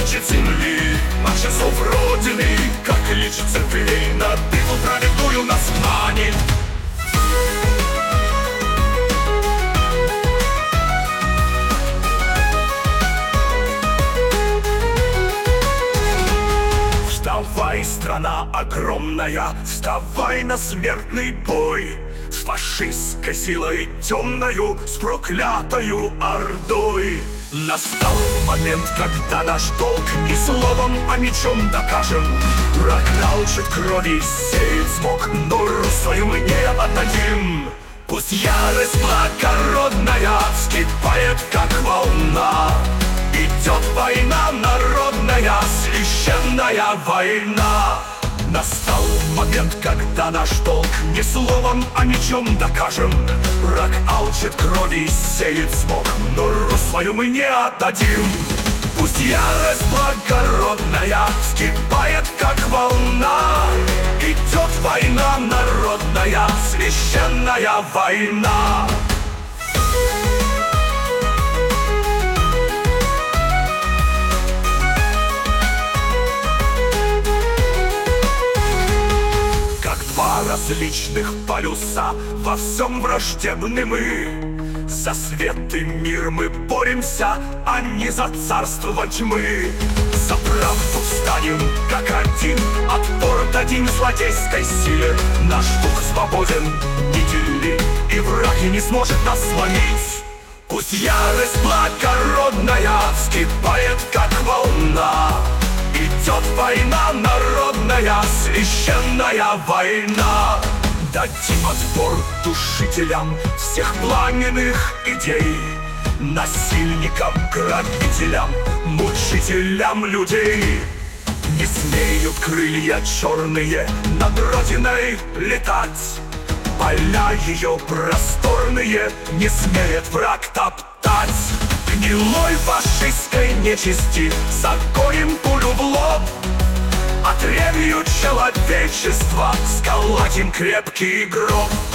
клочья земли, от часов Родины, как лишь церквей на битву праведную нас манит. Вставай, страна огромная, вставай на смертный бой с фашистской силой темною, с проклятою ордой. Настал момент, когда наш долг не словом, а мечом докажем. Враг алчит крови, сеет смог, но руку свою мы не отдадим. Пусть ярость благородная вскипает, как волна. Идет война народная, священная война. Настал момент, когда наш долг не словом, а мечом докажем. Враг алчит крови, сеет смог, но руку свою мы не отдадим. Пусть ярость благородная вскипает, как волна. Идет война народная, священная война. Различных полюса, во всем враждебны мы. За свет и мир мы боремся, а не за царство тьмы. За правду встанем, как один, отпор дадим злодейской силе. Наш дух свободен, неделим, и враг и не сможет нас сломить. Пусть ярость благородная вскипает, как волна. Идет война народная, священная война. Дадим отпор душителям всех пламенных идей, насильникам, грабителям, мучителям людей. Не смеют крылья черные над Родиной летать, поля ее просторные не смеет враг топтать. Гнилой фашистской нечисти загоним пулю в лоб, отребью человечества сколотим крепкий гроб.